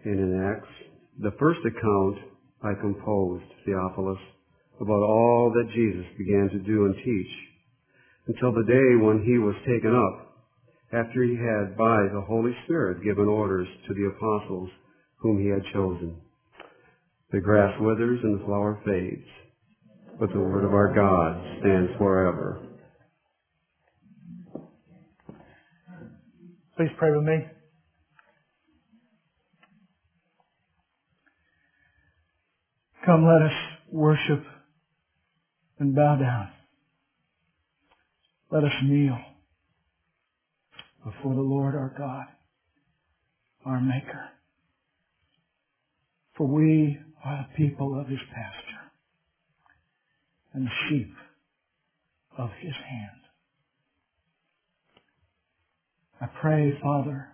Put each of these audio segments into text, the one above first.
and in Acts, the first account I composed, Theophilus, about all that Jesus began to do and teach, until the day when he was taken up, after he had by the Holy Spirit given orders to the apostles whom he had chosen. The grass withers and the flower fades, but the word of our God stands forever. Please pray with me. Come, let us worship and bow down. Let us kneel before the Lord our God, our Maker. For we are the people of His pasture and the sheep of His hand. I pray, Father,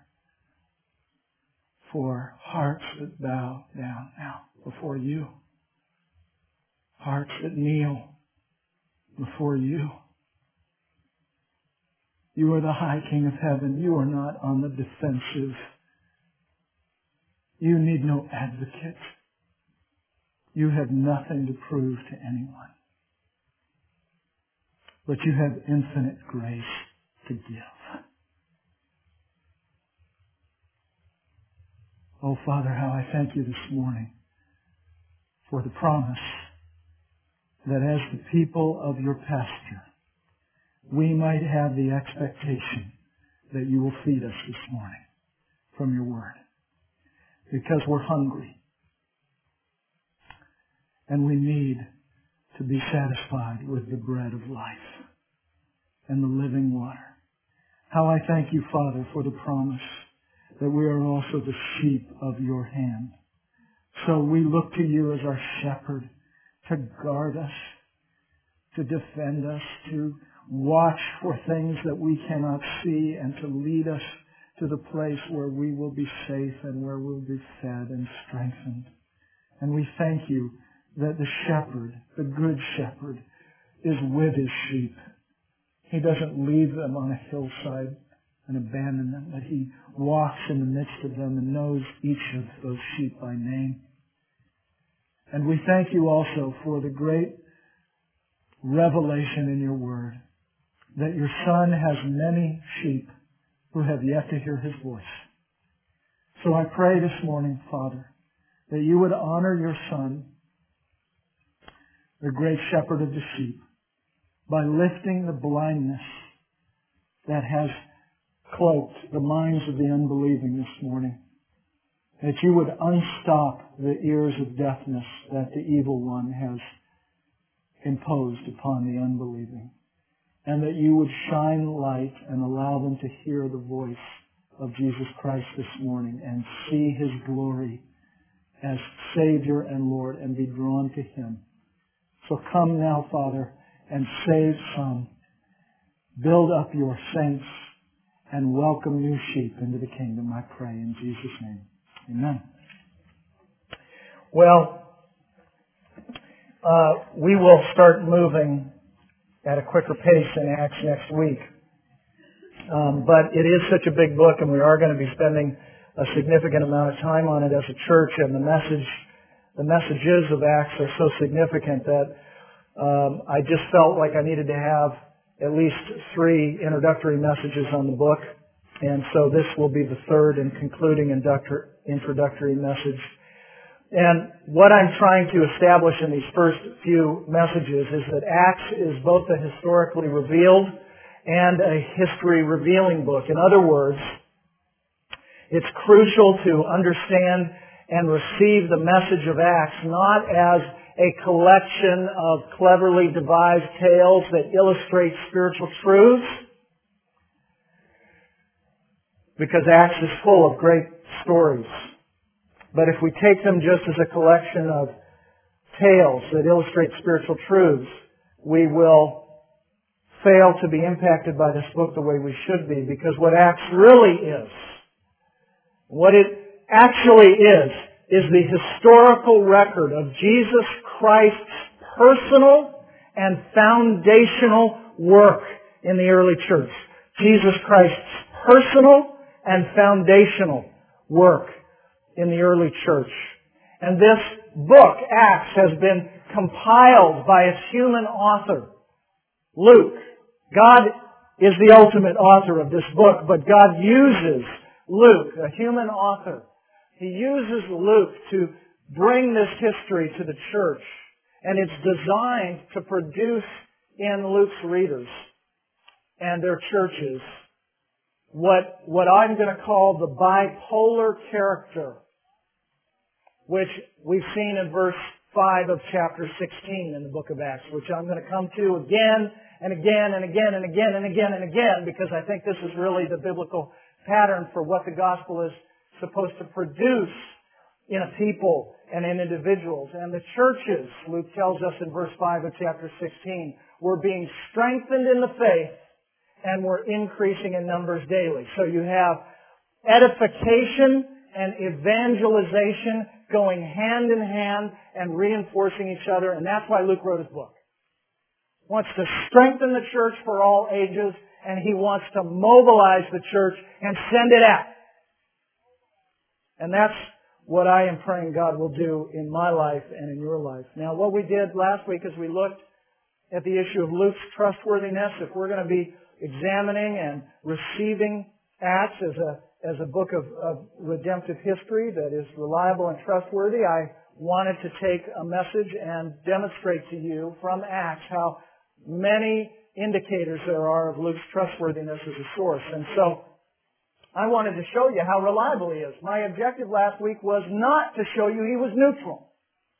for hearts that bow down now before You, hearts that kneel before You. You are the high King of heaven. You are not on the defensive. You need no advocate. You have nothing to prove to anyone. But You have infinite grace to give. Oh, Father, how I thank You this morning for the promise that as the people of Your pasture, we might have the expectation that You will feed us this morning from Your word. Because we're hungry. And we need to be satisfied with the bread of life and the living water. How I thank You, Father, for the promise that we are also the sheep of Your hand. So we look to You as our shepherd to guard us, to defend us, to watch for things that we cannot see, and to lead us to the place where we will be safe and where we'll be fed and strengthened. And we thank You that the shepherd, the good shepherd, is with his sheep. He doesn't leave them on a hillside and abandon them, but He walks in the midst of them and knows each of those sheep by name. And we thank You also for the great revelation in Your word that Your Son has many sheep who have yet to hear His voice. So I pray this morning, Father, that You would honor Your Son, the great shepherd of the sheep, by lifting the blindness that has cloaked the minds of the unbelieving this morning. That You would unstop the ears of deafness that the evil one has imposed upon the unbelieving. And that You would shine light and allow them to hear the voice of Jesus Christ this morning and see His glory as Savior and Lord and be drawn to Him. So come now, Father, and save some. Build up Your saints and welcome new sheep into the kingdom, I pray in Jesus' name. Amen. Well, we will start moving at a quicker pace in Acts next week. But it is such a big book, and we are going to be spending a significant amount of time on it as a church, and the messages of Acts are so significant that I just felt like I needed to have at least 3 introductory messages on the book. And so this will be the third and concluding introductory message. And what I'm trying to establish in these first few messages is that Acts is both a historically revealed and a history revealing book. In other words, it's crucial to understand and receive the message of Acts not as a collection of cleverly devised tales that illustrate spiritual truths, because Acts is full of great stories. But if we take them just as a collection of tales that illustrate spiritual truths, we will fail to be impacted by this book the way we should be, because what Acts really is, what it actually is the historical record of Jesus Christ's personal and foundational work in the early church. Jesus Christ's personal and foundational work in the early church. And this book, Acts, has been compiled by its human author, Luke. God is the ultimate author of this book, but God uses Luke, a human author. He uses Luke to bring this history to the church, and it's designed to produce in Luke's readers and their churches what I'm going to call the bipolar character, which we've seen in verse 5 of chapter 16 in the book of Acts, which I'm going to come to again and again and again and again and again and again, because I think this is really the biblical pattern for what the gospel is supposed to produce in a people and in individuals. And the churches, Luke tells us in verse 5 of chapter 16, were being strengthened in the faith and were increasing in numbers daily. So you have edification and evangelization going hand in hand and reinforcing each other, and that's why Luke wrote his book. He wants to strengthen the church for all ages, and he wants to mobilize the church and send it out. And that's what I am praying God will do in my life and in your life. Now, what we did last week is we looked at the issue of Luke's trustworthiness. If we're going to be examining and receiving Acts as a book of redemptive history that is reliable and trustworthy, I wanted to take a message and demonstrate to you from Acts how many indicators there are of Luke's trustworthiness as a source. And so I wanted to show you how reliable he is. My objective last week was not to show you he was neutral.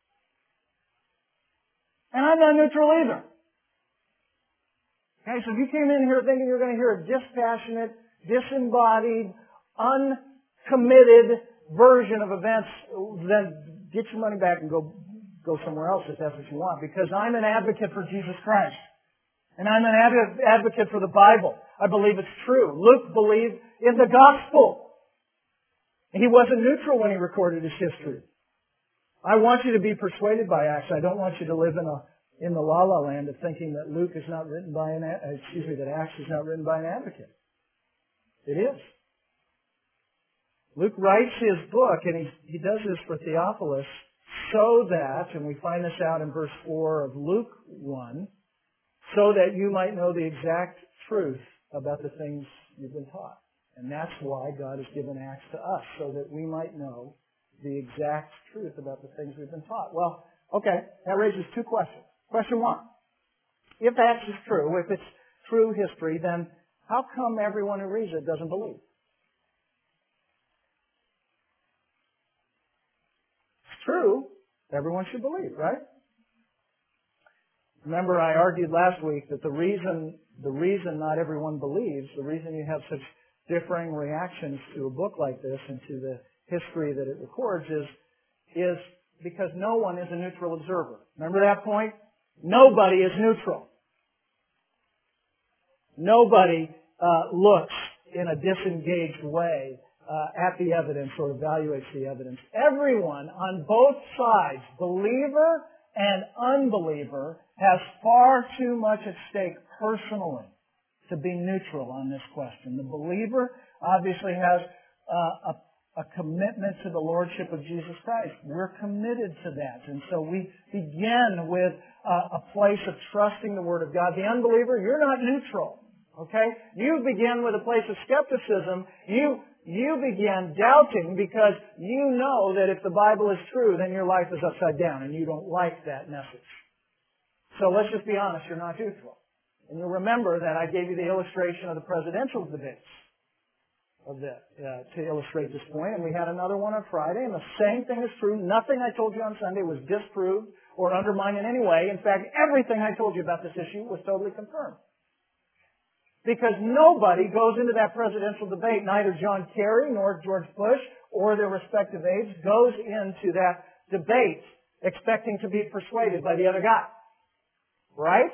And I'm not neutral either. Okay, so if you came in here thinking you're going to hear a dispassionate, disembodied, uncommitted version of events, then get your money back and go somewhere else if that's what you want. Because I'm an advocate for Jesus Christ. And I'm an advocate for the Bible. I believe it's true. Luke believed in the gospel. He wasn't neutral when he recorded his history. I want you to be persuaded by Acts. I don't want you to live in the la-la land of thinking that Luke is not written by that Acts is not written by an advocate. It is. Luke writes his book, and he does this for Theophilus, so that, and we find this out in verse 4 of Luke 1, so that you might know the exact truth about the things you've been taught. And that's why God has given Acts to us, so that we might know the exact truth about the things we've been taught. Well, okay, that raises two questions. Question 1. If Acts is true, if it's true history, then how come everyone who reads it doesn't believe? It's true. Everyone should believe, right? Remember, I argued last week that the reason not everyone believes, the reason you have such differing reactions to a book like this and to the history that it records is because no one is a neutral observer. Remember that point? Nobody is neutral. Nobody looks in a disengaged way at the evidence or evaluates the evidence. Everyone on both sides, believer and unbeliever, has far too much at stake personally to be neutral on this question. The believer obviously has a commitment to the Lordship of Jesus Christ. We're committed to that. And so we begin with a place of trusting the Word of God. The unbeliever, you're not neutral. Okay? You begin with a place of skepticism. You begin doubting because you know that if the Bible is true, then your life is upside down and you don't like that message. So let's just be honest, you're not neutral. And you'll remember that I gave you the illustration of the presidential debates to illustrate this point. And we had another one on Friday, and the same thing is true. Nothing I told you on Sunday was disproved or undermined in any way. In fact, everything I told you about this issue was totally confirmed. Because nobody goes into that presidential debate, neither John Kerry nor George Bush or their respective aides goes into that debate expecting to be persuaded by the other guy. Right?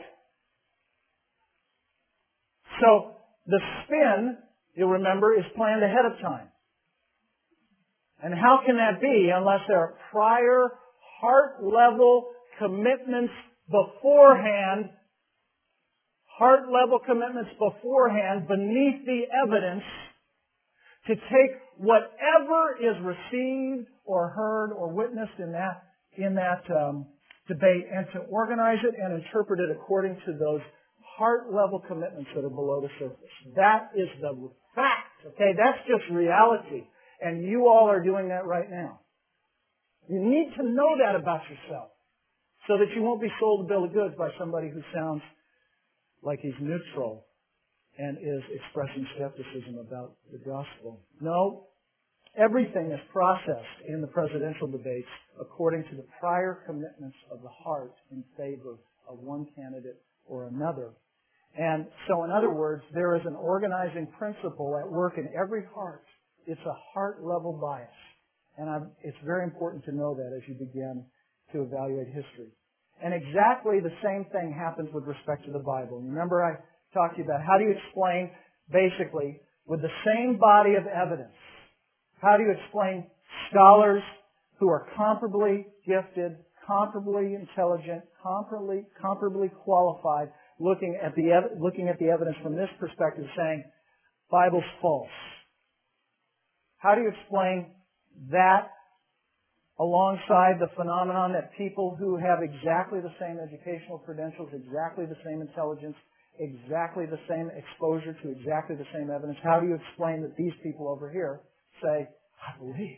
So the spin, you'll remember, is planned ahead of time. And how can that be unless there are prior heart-level commitments beforehand, beneath the evidence to take whatever is received or heard or witnessed in that debate and to organize it and interpret it according to those heart-level commitments that are below the surface. That is the fact. Okay, that's just reality. And you all are doing that right now. You need to know that about yourself so that you won't be sold a bill of goods by somebody who sounds like he's neutral and is expressing skepticism about the gospel. No, everything is processed in the presidential debates according to the prior commitments of the heart in favor of one candidate or another. And so, in other words, there is an organizing principle at work in every heart. It's a heart-level bias. And it's very important to know that as you begin to evaluate history. And exactly the same thing happens with respect to the Bible. Remember I talked to you about how do you explain, basically, with the same body of evidence, how do you explain scholars who are comparably gifted, comparably intelligent, comparably qualified, looking at the evidence from this perspective, saying, Bible's false? How do you explain that alongside the phenomenon that people who have exactly the same educational credentials, exactly the same intelligence, exactly the same exposure to exactly the same evidence, how do you explain that these people over here say, I believe?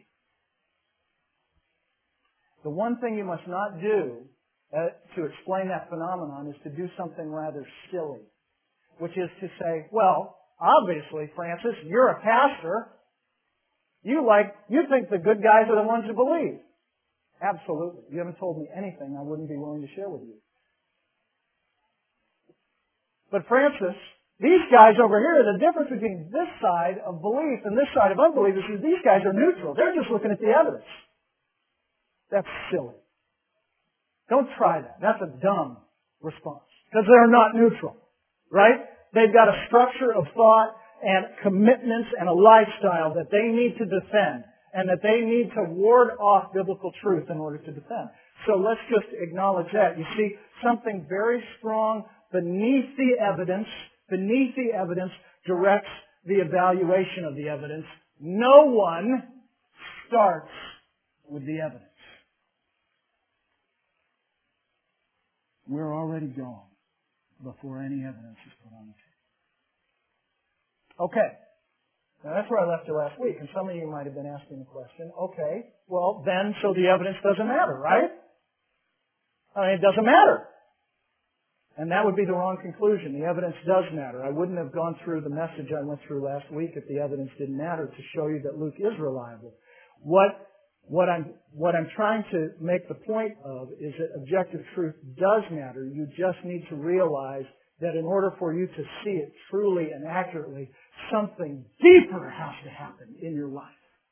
The one thing you must not do to explain that phenomenon is to do something rather silly, which is to say, well, obviously, Francis, you're a pastor. You think the good guys are the ones who believe. Absolutely. You haven't told me anything I wouldn't be willing to share with you. But Francis, these guys over here, the difference between this side of belief and this side of unbelief is these guys are neutral. They're just looking at the evidence. That's silly. Don't try that. That's a dumb response. Because they're not neutral. Right? They've got a structure of thought and commitments and a lifestyle that they need to defend and that they need to ward off biblical truth in order to defend. So let's just acknowledge that. You see, something very strong beneath the evidence directs the evaluation of the evidence. No one starts with the evidence. We're already gone before any evidence is put on the table. Okay. Now that's where I left you last week, and some of you might have been asking the question, okay, well then, so the evidence doesn't matter, right? I mean, it doesn't matter. And that would be the wrong conclusion. The evidence does matter. I wouldn't have gone through the message I went through last week if the evidence didn't matter to show you that Luke is reliable. What I'm trying to make the point of is that objective truth does matter. You just need to realize that in order for you to see it truly and accurately, something deeper has to happen in your life.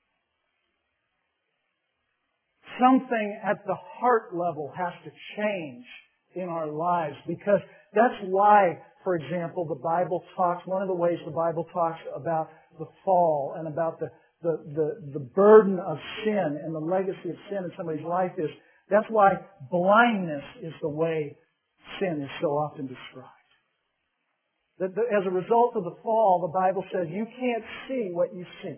Something at the heart level has to change in our lives, because that's why, for example, the Bible talks, one of the ways the Bible talks about the fall and about the burden of sin and the legacy of sin in somebody's life is, that's why blindness is the way sin is so often described. As a result of the fall, the Bible says you can't see what you see.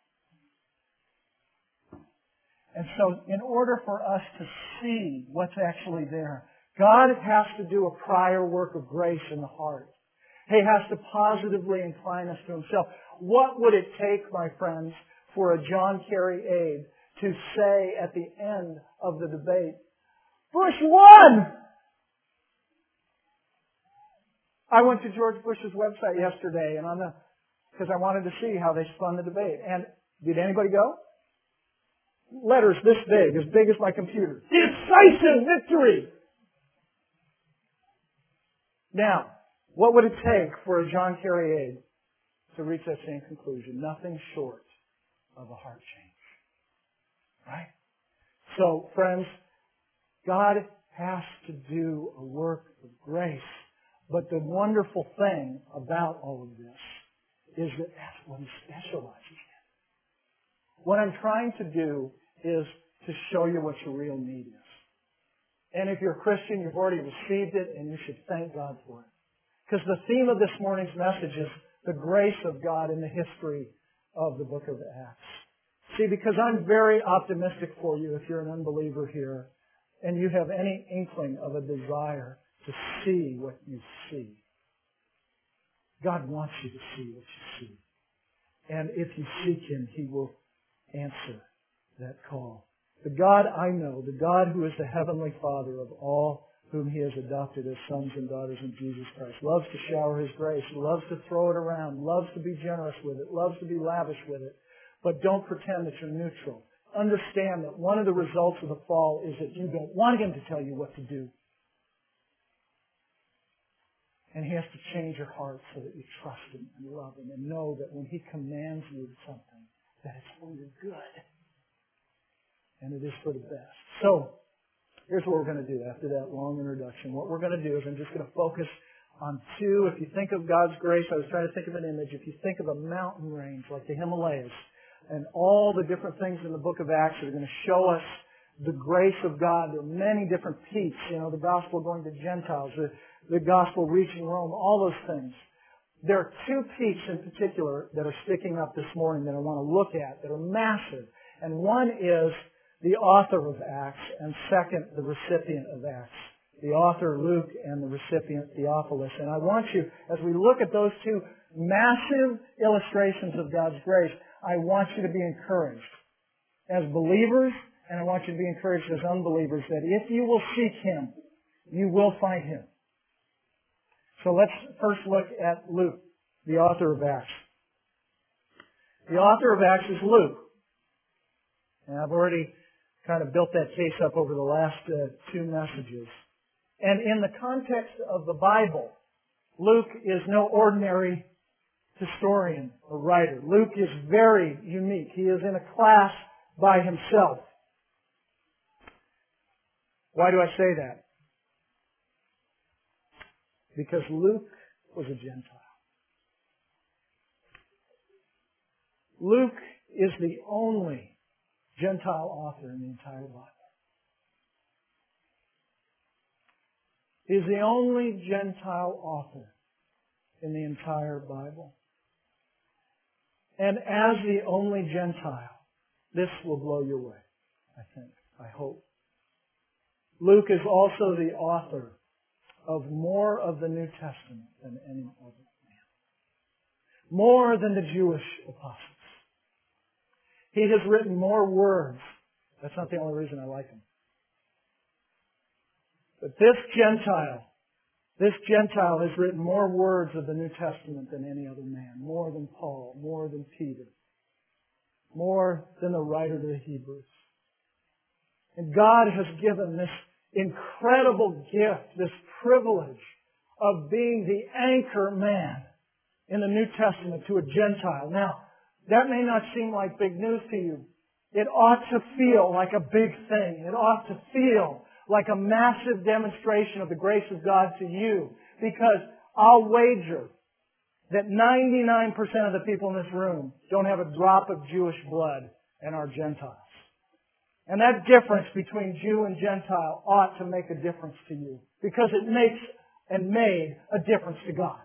And so in order for us to see what's actually there, God has to do a prior work of grace in the heart. He has to positively incline us to Himself. What would it take, my friends, for a John Kerry aide to say at the end of the debate, Bush won! I went to George Bush's website yesterday because I wanted to see how they spun the debate. And did anybody go? Letters this big as my computer. Decisive victory! Now, what would it take for a John Kerry aide to reach that same conclusion? Nothing short of a heart change. Right? So, friends, God has to do a work of grace. But the wonderful thing about all of this is that that's what He specializes in. What I'm trying to do is to show you what your real need is. And if you're a Christian, you've already received it, and you should thank God for it. Because the theme of this morning's message is the grace of God in the history of the book of Acts. See, because I'm very optimistic for you if you're an unbeliever here and you have any inkling of a desire to see what you see. God wants you to see what you see. And if you seek Him, He will answer that call. The God I know, the God who is the Heavenly Father of all whom He has adopted as sons and daughters in Jesus Christ, loves to shower His grace, loves to throw it around, loves to be generous with it, loves to be lavish with it. But don't pretend that you're neutral. Understand that one of the results of the fall is that you don't want Him to tell you what to do. And He has to change your heart so that you trust Him and love Him and know that when He commands you something, that it's for your good. And it is for the best. So, here's what we're going to do after that long introduction. What we're going to do is I'm just going to focus on two. If you think of God's grace, I was trying to think of an image. If you think of a mountain range like the Himalayas and all the different things in the book of Acts that are going to show us the grace of God, there are many different peaks. The gospel going to Gentiles, the gospel reaching Rome, all those things. There are two peaks in particular that are sticking up this morning that I want to look at that are massive. And one is the author of Acts, and second, the recipient of Acts. The author, Luke, and the recipient, Theophilus. And I want you, as we look at those two massive illustrations of God's grace, I want you to be encouraged as believers, and I want you to be encouraged as unbelievers that if you will seek Him, you will find Him. So let's first look at Luke, the author of Acts. The author of Acts is Luke. And I've already kind of built that case up over the last two messages. And in the context of the Bible, Luke is no ordinary historian or writer. Luke is very unique. He is in a class by himself. Why do I say that? Because Luke was a Gentile. Luke is the only Gentile author in the entire Bible. He is the only Gentile author in the entire Bible. And as the only Gentile, this will blow you away, I think, I hope. Luke is also the author of more of the New Testament than any other man. More than the Jewish apostles. He has written more words. That's not the only reason I like him. But this Gentile has written more words of the New Testament than any other man. More than Paul, more than Peter, more than the writer to the Hebrews. And God has given this incredible gift, this privilege of being the anchor man in the New Testament to a Gentile. Now, that may not seem like big news to you. It ought to feel like a big thing. It ought to feel like a massive demonstration of the grace of God to you. Because I'll wager that 99% of the people in this room don't have a drop of Jewish blood and are Gentiles. And that difference between Jew and Gentile ought to make a difference to you. Because it makes and made a difference to God.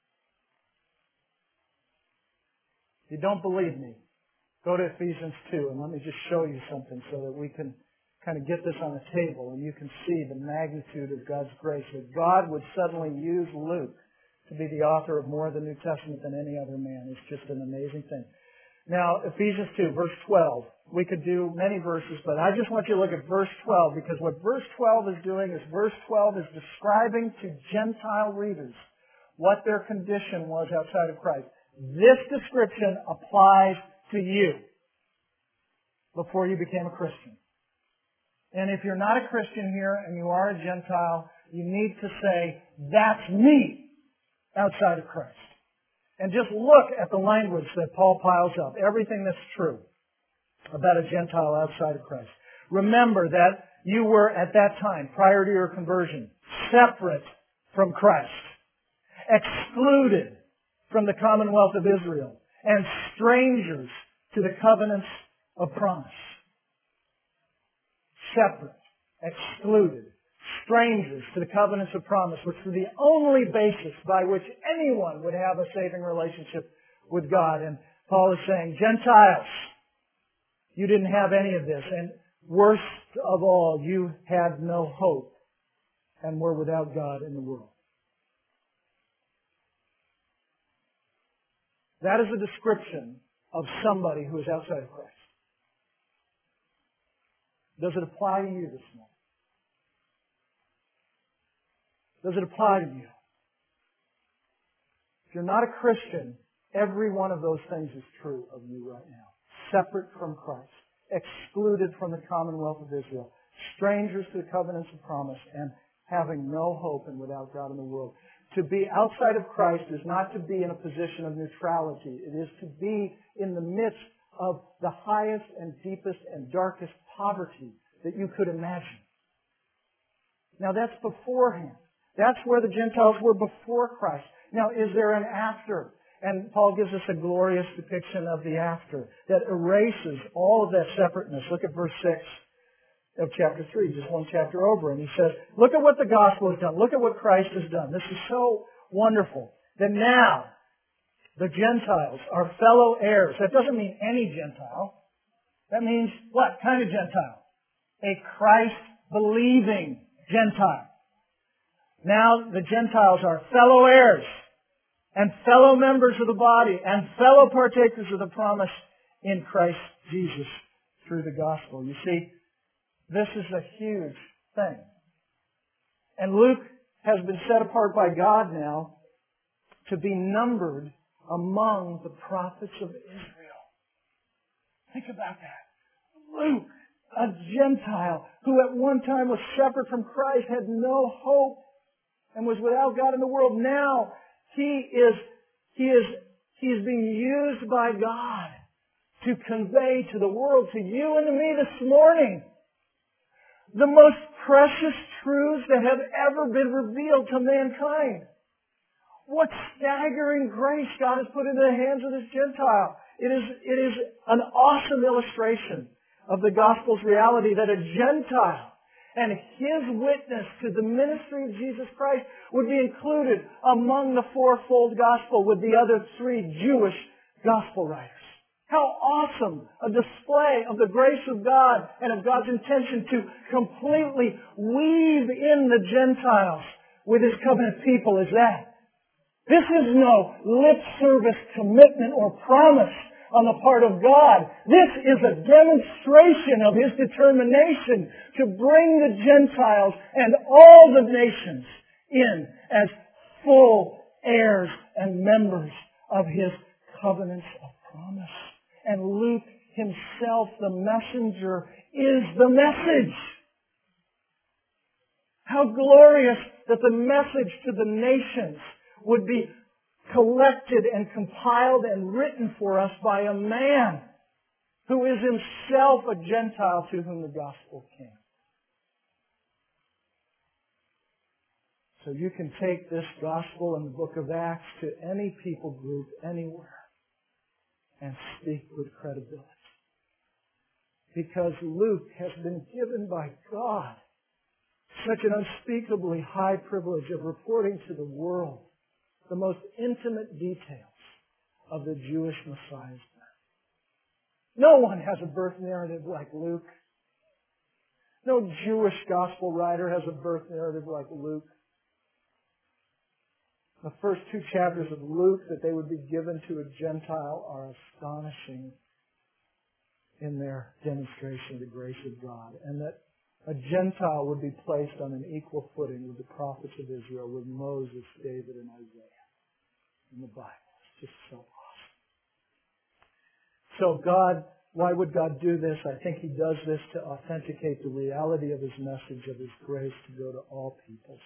If you don't believe me, go to Ephesians 2 and let me just show you something so that we can kind of get this on the table and you can see the magnitude of God's grace. That God would suddenly use Luke to be the author of more of the New Testament than any other man is just an amazing thing. Now, Ephesians 2, verse 12. We could do many verses, but I just want you to look at verse 12 because what verse 12 is doing is verse 12 is describing to Gentile readers what their condition was outside of Christ. This description applies to you before you became a Christian. And if you're not a Christian here and you are a Gentile, you need to say, that's me outside of Christ. And just look at the language that Paul piles up. Everything that's true about a Gentile outside of Christ. Remember that you were at that time, prior to your conversion, separate from Christ, excluded from the commonwealth of Israel, and strangers to the covenants of promise. Separate, excluded, strangers to the covenants of promise, which were the only basis by which anyone would have a saving relationship with God. And Paul is saying, Gentiles, you didn't have any of this. And worst of all, you had no hope and were without God in the world. That is a description of somebody who is outside of Christ. Does it apply to you this morning? Does it apply to you? If you're not a Christian, every one of those things is true of you right now. Separate from Christ, excluded from the commonwealth of Israel, strangers to the covenants of promise, and having no hope and without God in the world. To be outside of Christ is not to be in a position of neutrality. It is to be in the midst of the highest and deepest and darkest poverty that you could imagine. Now that's beforehand. That's where the Gentiles were before Christ. Now is there an after? And Paul gives us a glorious depiction of the after that erases all of that separateness. Look at verse 6 of chapter 3, just one chapter over. And he says, look at what the gospel has done. Look at what Christ has done. This is so wonderful that now the Gentiles are fellow heirs. That doesn't mean any Gentile. That means what kind of Gentile? A Christ-believing Gentile. Now the Gentiles are fellow heirs and fellow members of the body and fellow partakers of the promise in Christ Jesus through the gospel. You see, this is a huge thing. And Luke has been set apart by God now to be numbered among the prophets of Israel. Think about that. Luke, a Gentile who at one time was separate from Christ, had no hope, and was without God in the world. Now he is being used by God to convey to the world, to you and to me this morning, the most precious truths that have ever been revealed to mankind. What staggering grace God has put into the hands of this Gentile. It is an awesome illustration of the gospel's reality that a Gentile and his witness to the ministry of Jesus Christ would be included among the fourfold gospel with the other three Jewish gospel writers. How awesome a display of the grace of God and of God's intention to completely weave in the Gentiles with His covenant people is that. This is no lip service commitment or promise on the part of God. This is a demonstration of His determination to bring the Gentiles and all the nations in as full heirs and members of His covenants of promise. And Luke himself, the messenger, is the message. How glorious that the message to the nations would be collected and compiled and written for us by a man who is himself a Gentile to whom the gospel came. So you can take this gospel in the book of Acts to any people group anywhere and speak with credibility. Because Luke has been given by God such an unspeakably high privilege of reporting to the world the most intimate details of the Jewish Messiah's birth. No one has a birth narrative like Luke. No Jewish gospel writer has a birth narrative like Luke. The first two chapters of Luke that they would be given to a Gentile are astonishing in their demonstration of the grace of God. And that a Gentile would be placed on an equal footing with the prophets of Israel, with Moses, David, and Isaiah in the Bible. It's just so awesome. So God, why would God do this? I think He does this to authenticate the reality of His message, of His grace to go to all peoples.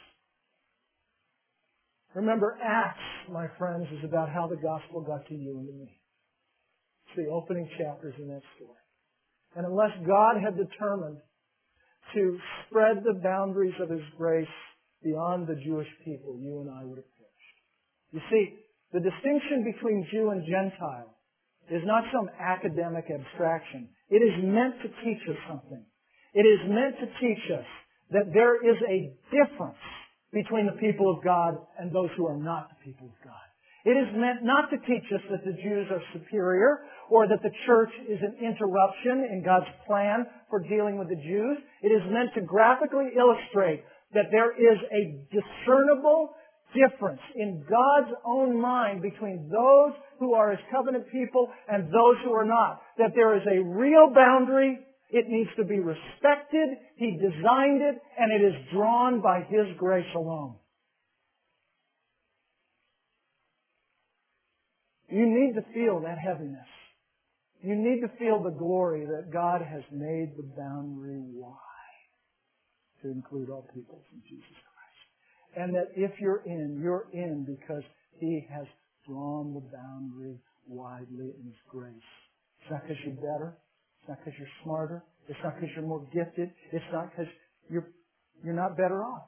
Remember, Acts, my friends, is about how the gospel got to you and to me. It's the opening chapters in that story. And unless God had determined to spread the boundaries of His grace beyond the Jewish people, you and I would have perished. You see, the distinction between Jew and Gentile is not some academic abstraction. It is meant to teach us something. It is meant to teach us that there is a difference between the people of God and those who are not the people of God. It is meant not to teach us that the Jews are superior or that the church is an interruption in God's plan for dealing with the Jews. It is meant to graphically illustrate that there is a discernible difference in God's own mind between those who are His covenant people and those who are not. That there is a real boundary. It needs to be respected. He designed it, and it is drawn by His grace alone. You need to feel that heaviness. You need to feel the glory that God has made the boundary wide to include all peoples in Jesus Christ. And that if you're in because He has drawn the boundary widely in His grace. It's not because you're better. It's not because you're smarter. It's not because you're more gifted. It's not because you're not better off.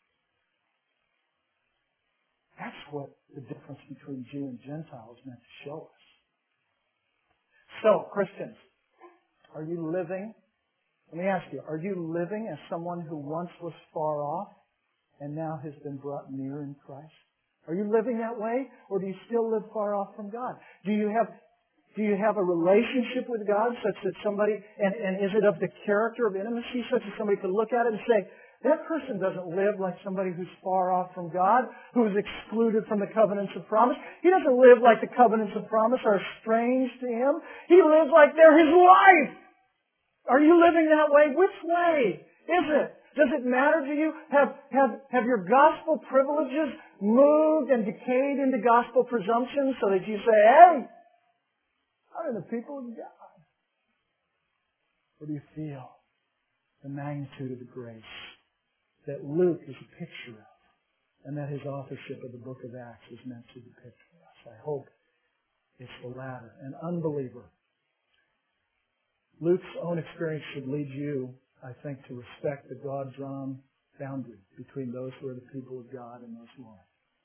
That's what the difference between Jew and Gentile is meant to show us. So, Christians, are you living? Let me ask you, are you living as someone who once was far off and now has been brought near in Christ? Are you living that way, or do you still live far off from God? Do you have a relationship with God such that somebody, and is it of the character of intimacy such that somebody could look at it and say, that person doesn't live like somebody who's far off from God, who is excluded from the covenants of promise. He doesn't live like the covenants of promise are strange to him. He lives like they're his life. Are you living that way? Which way is it? Does it matter to you? Have your gospel privileges moved and decayed into gospel presumptions so that you say, hey, I'm the people of God? Or do you feel the magnitude of the grace that Luke is a picture of, and that his authorship of the book of Acts is meant to depict for us? I hope it's the latter. An unbeliever. Luke's own experience should lead you, I think, to respect the God-drawn boundary between those who are the people of God and those who aren't.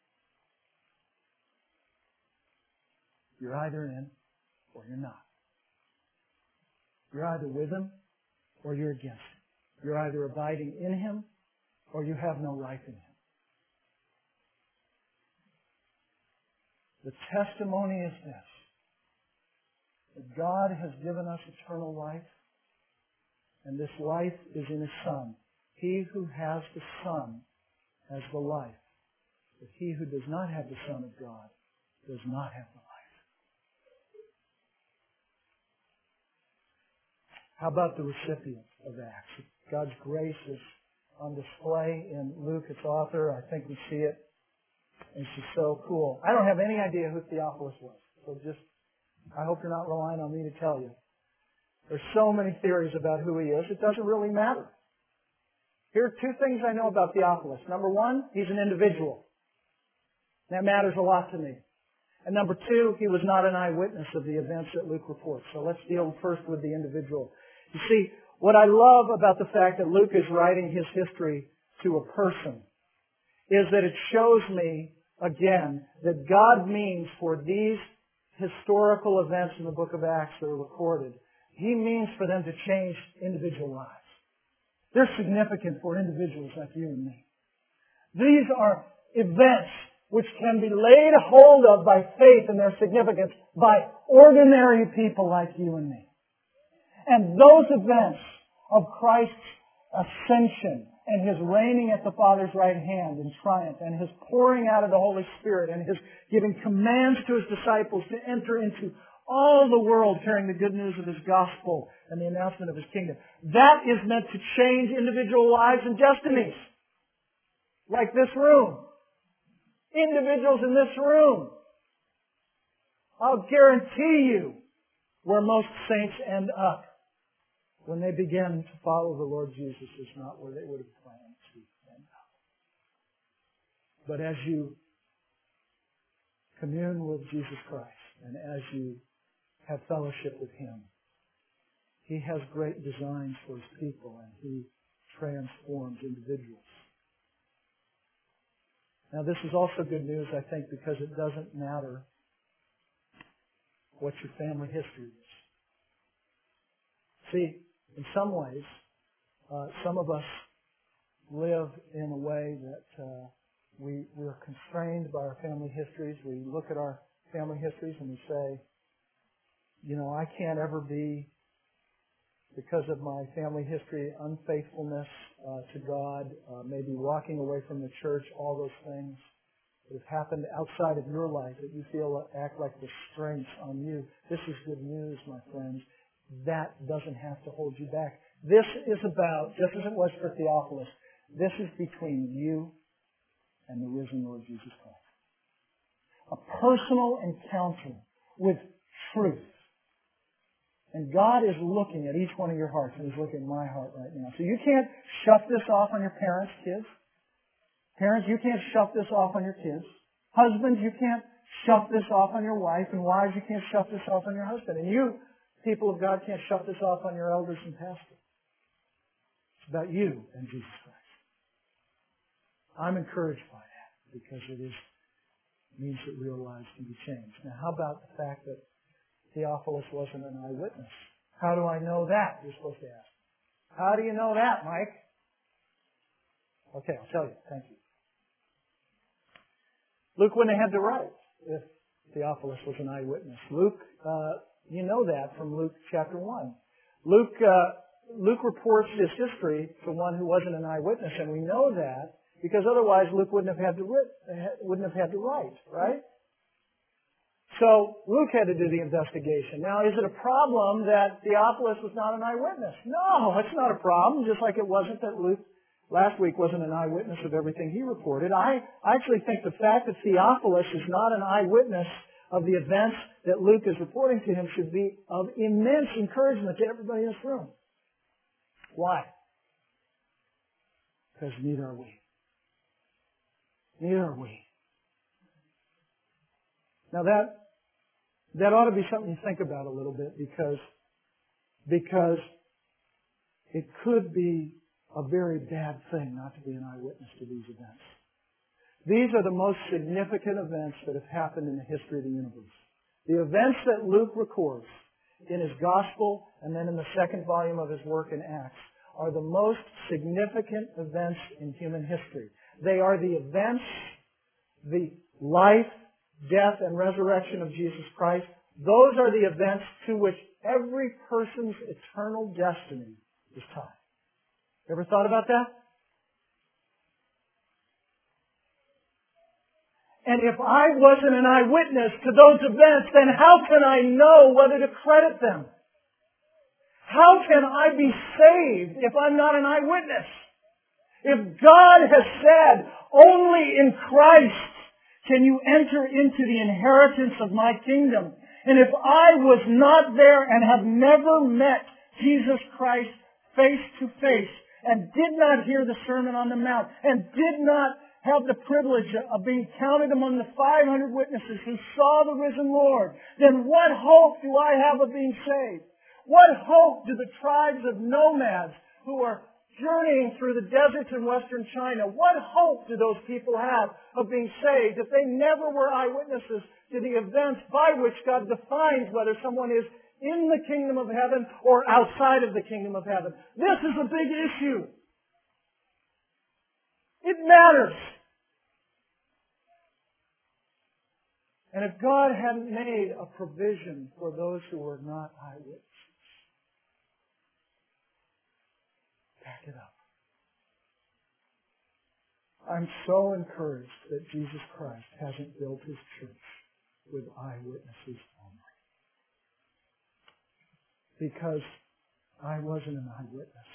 You're either in or you're not. You're either with Him or you're against Him. You're either abiding in Him or you have no life in Him. The testimony is this: that God has given us eternal life, and this life is in His Son. He who has the Son has the life, but he who does not have the Son of God does not have the life. How about the recipient of Acts? God's grace is on display in Luke, its author. I think we see it. It's just so cool. I don't have any idea who Theophilus was. So I hope you're not relying on me to tell you. There's so many theories about who he is, it doesn't really matter. Here are two things I know about Theophilus. Number one, he's an individual. That matters a lot to me. And number two, he was not an eyewitness of the events that Luke reports. So let's deal first with the individual. You see, what I love about the fact that Luke is writing his history to a person is that it shows me, again, that God means for these historical events in the book of Acts that are recorded, He means for them to change individual lives. They're significant for individuals like you and me. These are events which can be laid hold of by faith in their significance by ordinary people like you and me. And those events of Christ's ascension and His reigning at the Father's right hand in triumph and His pouring out of the Holy Spirit and His giving commands to His disciples to enter into all the world carrying the good news of His gospel and the announcement of His kingdom. That is meant to change individual lives and destinies. Like this room. Individuals in this room. I'll guarantee you where most saints end up when they begin to follow the Lord Jesus is not where they would have planned to end up. But as you commune with Jesus Christ and as you have fellowship with Him, He has great designs for His people and He transforms individuals. Now this is also good news, I think, because it doesn't matter what your family history is. See, in some ways, some of us live in a way that We are constrained by our family histories. We look at our family histories and we say, I can't ever be, because of my family history, unfaithfulness to God, maybe walking away from the church, all those things that have happened outside of your life that you feel act like restraints on you. This is good news, my friends. That doesn't have to hold you back. This is about, just as it was for Theophilus, this is between you and the risen Lord Jesus Christ. A personal encounter with truth. And God is looking at each one of your hearts, and He's looking at my heart right now. So you can't shove this off on your parents, kids. Parents, you can't shove this off on your kids. Husbands, you can't shove this off on your wife. And wives, you can't shove this off on your husband. And you, people of God, can't shove this off on your elders and pastors. It's about you and Jesus Christ. I'm encouraged by that because it means that real lives can be changed. Now, how about the fact that Theophilus wasn't an eyewitness? How do I know that? You're supposed to ask. How do you know that, Mike? Okay, I'll tell you. Thank you. Luke wouldn't have had to write if Theophilus was an eyewitness. Luke, you know that from Luke chapter 1. Luke reports his history to one who wasn't an eyewitness, and we know that because otherwise Luke wouldn't have had to write, right? So Luke had to do the investigation. Now, is it a problem that Theophilus was not an eyewitness? No, it's not a problem, just like it wasn't that Luke last week wasn't an eyewitness of everything he reported. I actually think the fact that Theophilus is not an eyewitness of the events that Luke is reporting to him should be of immense encouragement to everybody in this room. Why? Because neither are we. Neither are we. Now that ought to be something you think about a little bit because it could be a very bad thing not to be an eyewitness to these events. These are the most significant events that have happened in the history of the universe. The events that Luke records in his gospel and then in the second volume of his work in Acts are the most significant events in human history. They are the events, the life, death, and resurrection of Jesus Christ. Those are the events to which every person's eternal destiny is tied. Ever thought about that? And if I wasn't an eyewitness to those events, then how can I know whether to credit them? How can I be saved if I'm not an eyewitness? If God has said, only in Christ can you enter into the inheritance of my kingdom, and if I was not there and have never met Jesus Christ face to face, and did not hear the Sermon on the Mount, and did not have the privilege of being counted among the 500 witnesses who saw the risen Lord, then what hope do I have of being saved? What hope do the tribes of nomads who are journeying through the deserts in western China, what hope do those people have of being saved if they never were eyewitnesses to the events by which God defines whether someone is in the kingdom of heaven or outside of the kingdom of heaven? This is a big issue. It matters. And if God hadn't made a provision for those who were not eyewitnesses, back it up. I'm so encouraged that Jesus Christ hasn't built His church with eyewitnesses only. Because I wasn't an eyewitness.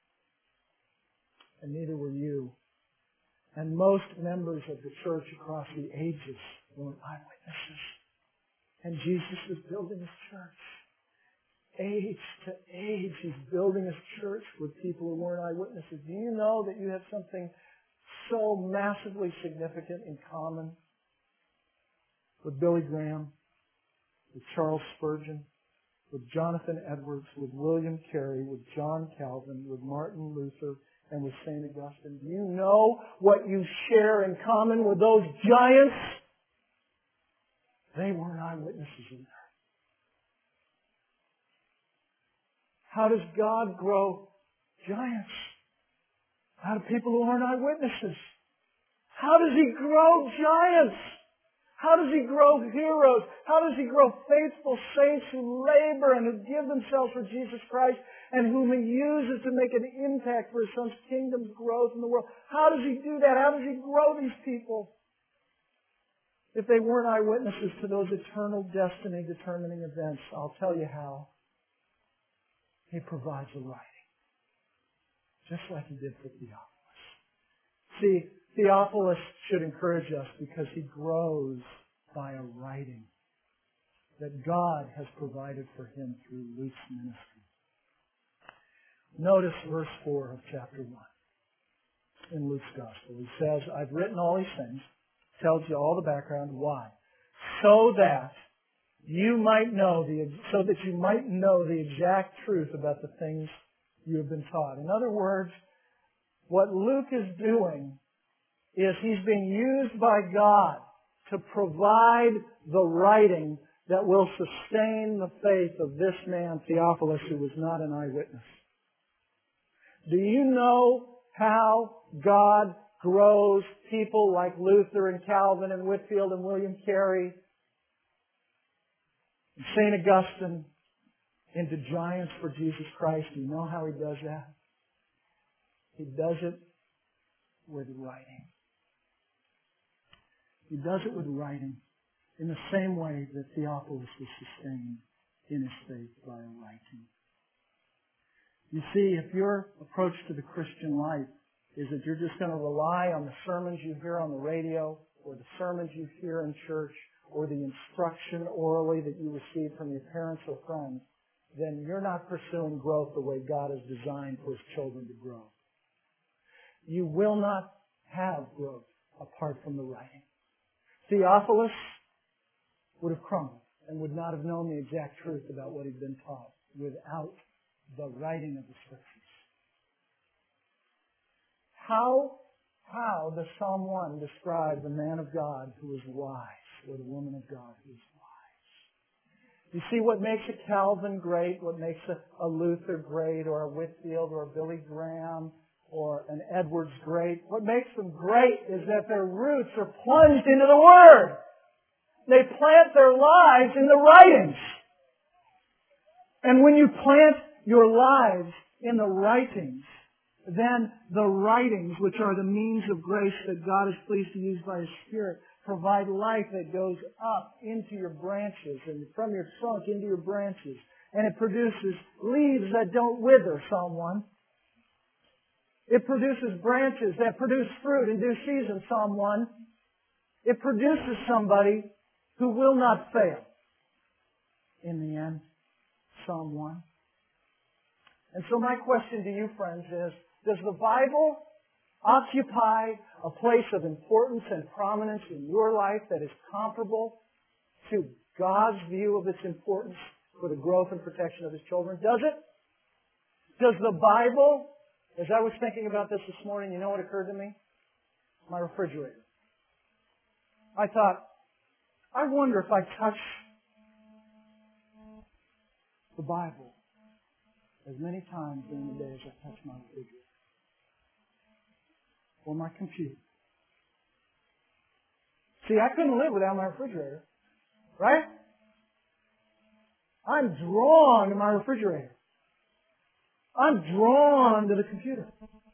And neither were you. And most members of the church across the ages weren't eyewitnesses. And Jesus is building His church. Age to age, He's building His church with people who weren't eyewitnesses. Do you know that you have something so massively significant in common with Billy Graham, with Charles Spurgeon, with Jonathan Edwards, with William Carey, with John Calvin, with Martin Luther, and with St. Augustine? Do you know what you share in common with those giants? They weren't eyewitnesses either. How does God grow giants? Out of people who aren't eyewitnesses. How does He grow giants? How does He grow heroes? How does He grow faithful saints who labor and who give themselves for Jesus Christ and whom He uses to make an impact for His Son's kingdom's growth in the world? How does He do that? How does He grow these people? If they weren't eyewitnesses to those eternal destiny-determining events, I'll tell you how. He provides a writing, just like He did for Theophilus. See, Theophilus should encourage us because he grows by a writing that God has provided for him through Luke's ministry. Notice verse 4 of chapter 1 in Luke's Gospel. He says, I've written all these things, tells you all the background. Why? So that you might know the exact truth about the things you have been taught. In other words, what Luke is doing is he's being used by God to provide the writing that will sustain the faith of this man, Theophilus, who was not an eyewitness. Do you know how God grows people like Luther and Calvin and Whitefield and William Carey and St. Augustine into giants for Jesus Christ? Do you know how He does that? He does it with writing. He does it with writing in the same way that Theophilus was sustained in his faith by a writing. You see, if your approach to the Christian life is that you're just going to rely on the sermons you hear on the radio or the sermons you hear in church or the instruction orally that you receive from your parents or friends, then you're not pursuing growth the way God has designed for His children to grow. You will not have growth apart from the writing. Theophilus would have crumbled and would not have known the exact truth about what he'd been taught without the writing of the Scriptures. How does Psalm 1 describe the man of God who is wise, or the woman of God who is wise? You see, what makes a Calvin great, what makes a Luther great, or a Whitefield, or a Billy Graham, or an Edwards great, what makes them great is that their roots are plunged into the Word. They plant their lives in the writings. And when you plant your lives in the writings, then the writings, which are the means of grace that God is pleased to use by His Spirit, provide life that goes up into your branches and from your trunk into your branches. And it produces leaves that don't wither, Psalm 1. It produces branches that produce fruit in due season, Psalm 1. It produces somebody who will not fail in the end, Psalm 1. And so my question to you, friends, is, does the Bible occupy a place of importance and prominence in your life that is comparable to God's view of its importance for the growth and protection of His children? Does it? Does the Bible, as I was thinking about this morning, you know what occurred to me? My refrigerator. I thought, I wonder if I touch the Bible as many times during the day as I touch my refrigerator or my computer. See, I couldn't live without my refrigerator, right? I'm drawn to my refrigerator. I'm drawn to the computer.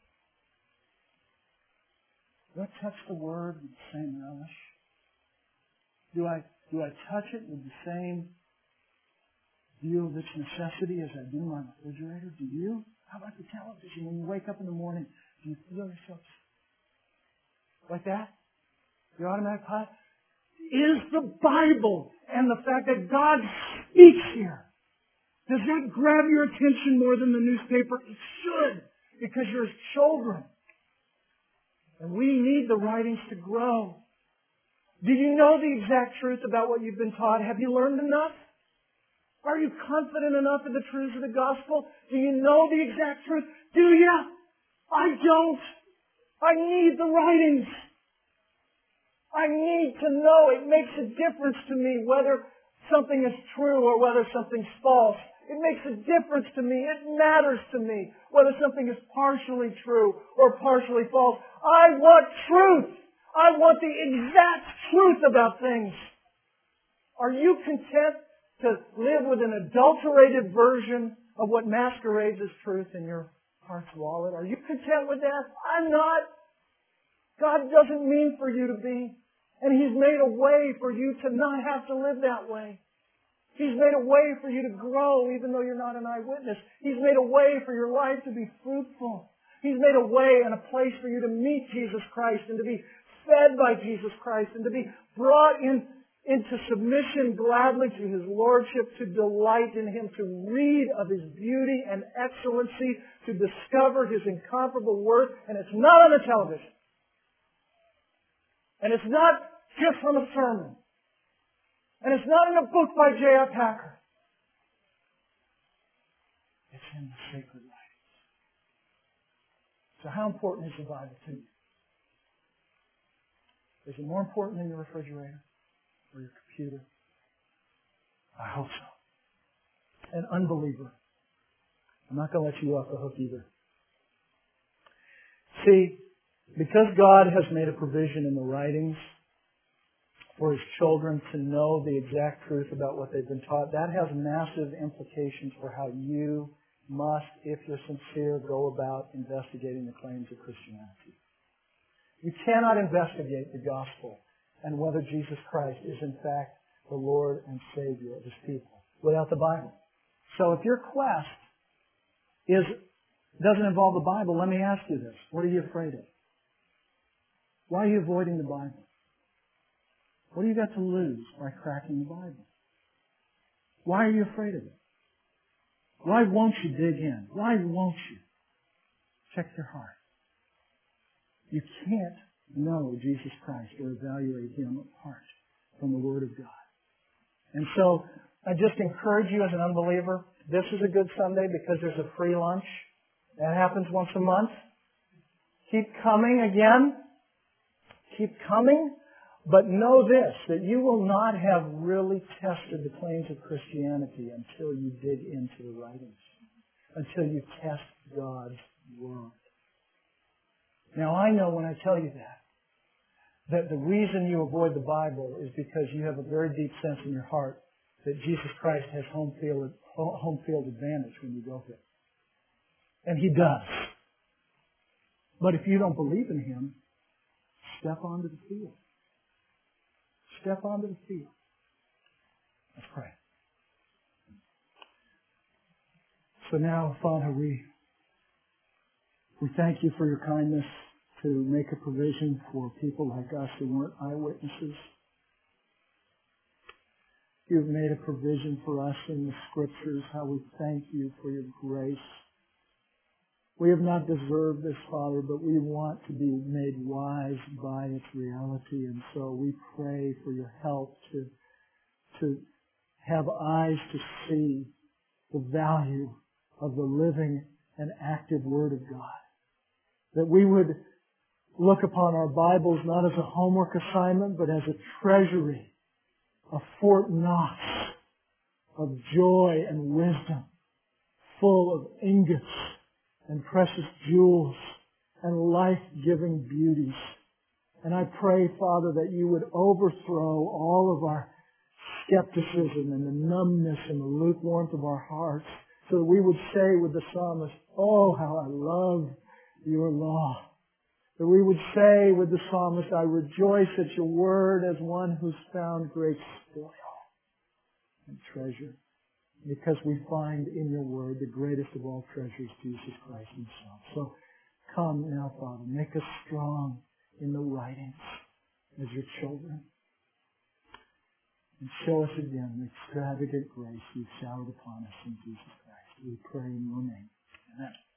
Do I touch the Word with the same relish? Do I touch it with the same view of its necessity as I do my refrigerator? Do you? How about the television? When you wake up in the morning, do you feel yourself like that? The automatic pilot? Is the Bible and the fact that God speaks here, does that grab your attention more than the newspaper? It should, because you're His children. And we need the writings to grow. Do you know the exact truth about what you've been taught? Have you learned enough? Are you confident enough in the truths of the gospel? Do you know the exact truth? Do you? I don't. I need the writings. I need to know. It makes a difference to me whether something is true or whether something's false. It makes a difference to me. It matters to me whether something is partially true or partially false. I want truth. I want the exact truth about things. Are you content to live with an adulterated version of what masquerades as truth in your heart's wallet? Are you content with that? I'm not. God doesn't mean for you to be. And He's made a way for you to not have to live that way. He's made a way for you to grow even though you're not an eyewitness. He's made a way for your life to be fruitful. He's made a way and a place for you to meet Jesus Christ and to be fed by Jesus Christ and to be brought into submission gladly to His Lordship, to delight in Him, to read of His beauty and excellency, to discover His incomparable worth. And it's not on the television. And it's not just from a sermon. And it's not in a book by J.I. Packer. It's in the sacred writings. So how important is the Bible to you? Is it more important than your refrigerator or your computer? I hope so. An unbeliever, I'm not going to let you off the hook either. See, because God has made a provision in the writings for His children to know the exact truth about what they've been taught, that has massive implications for how you must, if you're sincere, go about investigating the claims of Christianity. You cannot investigate the gospel and whether Jesus Christ is in fact the Lord and Savior of His people without the Bible. So if your quest doesn't involve the Bible, let me ask you this. What are you afraid of? Why are you avoiding the Bible? What do you got to lose by cracking the Bible? Why are you afraid of it? Why won't you dig in? Why won't you check your heart? You can't know Jesus Christ or evaluate Him apart from the Word of God. And so I just encourage you as an unbeliever, this is a good Sunday because there's a free lunch. That happens once a month. Keep coming again. Keep coming. But know this, that you will not have really tested the claims of Christianity until you dig into the writings, until you test God's Word. Now I know when I tell you that the reason you avoid the Bible is because you have a very deep sense in your heart that Jesus Christ has home field advantage when you go there. And He does. But if you don't believe in Him, step onto the field. Step onto the field. Let's pray. So now, Father, we thank You for Your kindness to make a provision for people like us who weren't eyewitnesses. You've made a provision for us in the Scriptures. How we thank You for Your grace. We have not deserved this, Father, but we want to be made wise by its reality. And so we pray for Your help to have eyes to see the value of the living and active Word of God. That we would look upon our Bibles not as a homework assignment, but as a treasury, a Fort Knox of joy and wisdom, full of ingots and precious jewels and life-giving beauties. And I pray, Father, that You would overthrow all of our skepticism and the numbness and the lukewarmth of our hearts, so that we would say with the psalmist, "Oh, how I love Your law." That we would say with the psalmist, "I rejoice at Your word as one who's found great spoil and treasure." Because we find in Your word the greatest of all treasures, Jesus Christ Himself. So come now, Father, make us strong in the writings as Your children. And show us again the extravagant grace You've showered upon us in Jesus Christ. We pray in Your name. Amen.